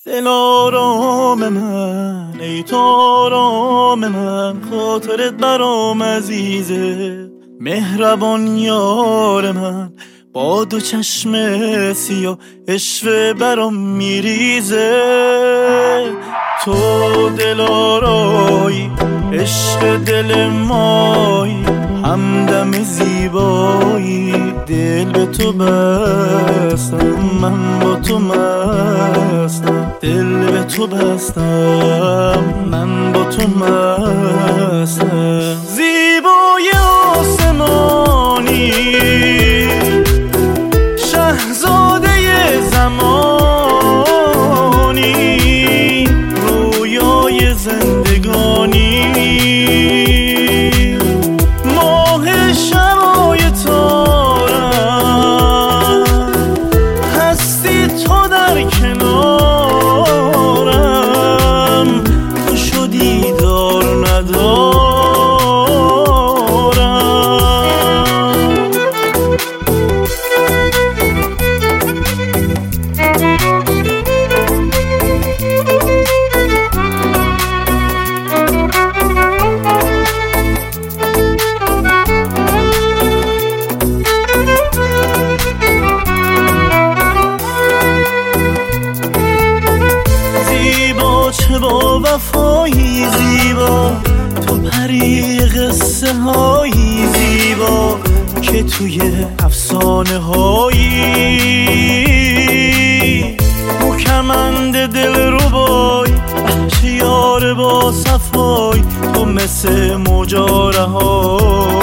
دل آرام من، ای تو آرام من، خاطرت برام عزیزه. مهربان یار من، با دو چشم سیاه عشوه برام میریزه. تو دل آرایی، عشق دل مایی، همدم زیبایی، دل به تو بستم، من با تو مستم. دل به تو بستم، من با تو مستم. زیبای آسمانی، شهزاده زمانی، رویای زندگانی، ماه شبای تارم، هستی تو در کنارم، تو شدی دار ندارم. چه با وفایی زیبا، تو پری قصه هایی زیبا، که توی افسانه هایی. مکمند دل رو بای، یار با صفای، تو مثل مجاره های.